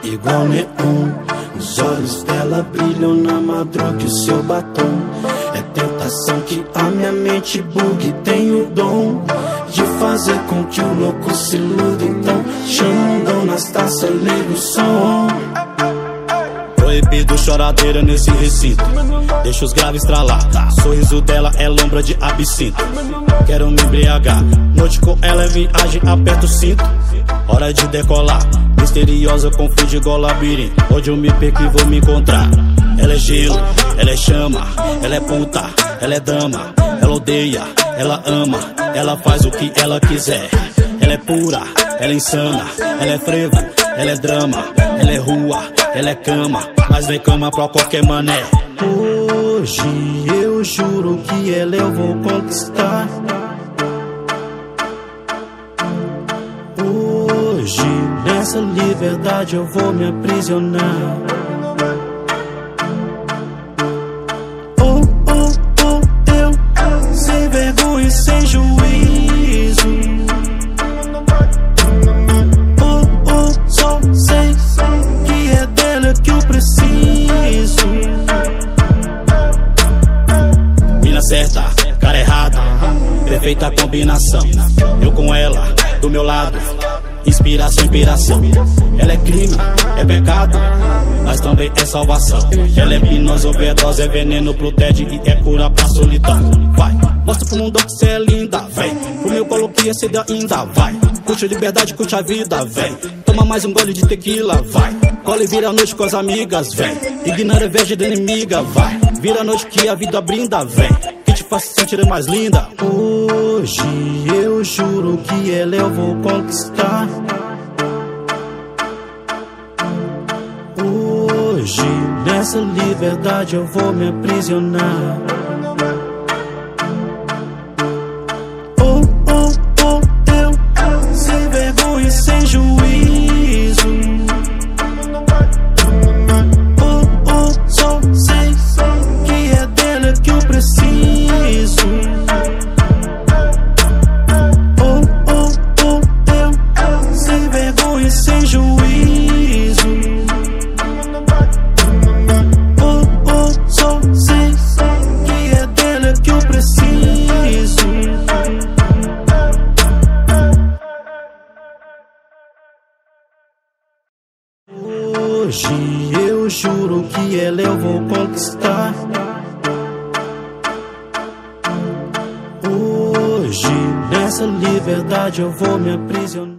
igual neon. Os olhos dela brilham na madruga e o seu batom. É tentação que a minha mente bugue. Tem o dom de fazer com que o louco se iluda. Então chama nas taças, liga o som. Proibido choradeira nesse recinto, deixa os graves estralar. Sorriso dela é lombra de absinto. Quero me embriagar, noite com ela é viagem, aperta o cinto. Hora de decolar, misteriosa, confunde igual labirinto. Onde eu me perco e vou me encontrar. Ela é gelo, ela é chama, ela é puta, ela é dama. Ela odeia, ela ama, ela faz o que ela quiser. Ela é pura, ela é insana, ela é frevo, ela é drama. Ela é rua, ela é cama, mas vem cama pra qualquer mané. Hoje eu juro que ela eu vou conquistar. Hoje nessa liberdade eu vou me aprisionar. Oh, oh, oh, eu sem vergonha e sem juízo. Oh, oh, só sei que é dela que eu preciso. Mina certa, cara errada, perfeita combinação. Eu com ela, do meu lado, inspiração, inspiração. Ela é crime, é pecado, mas também é salvação. Ela é hipnose, overdose, é veneno pro TED e é cura pra solidão. Vai, mostra pro mundo que cê é linda, vem. Pro meu colo que excede ainda, vai. Curte a liberdade, curte a vida, vem. Toma mais um gole de tequila, vai. Cola e vira a noite com as amigas, vem. Ignora a inveja da inimiga, vai. Vira a noite que a vida brinda, vem. Que te faz se sentir mais linda. Hoje eu juro que ela eu vou conquistar. Hoje nessa liberdade eu vou me aprisionar. Oh, oh, oh, eu sem vergonha e sem juízo. Oh, oh, só sei que é dela que eu preciso. Oh, oh, oh, eu sem vergonha e sem juízo. Oh, oh, só sei que é dela que eu preciso. Hoje eu juro que ela eu vou conquistar. Hoje nessa liberdade eu vou me aprisionar.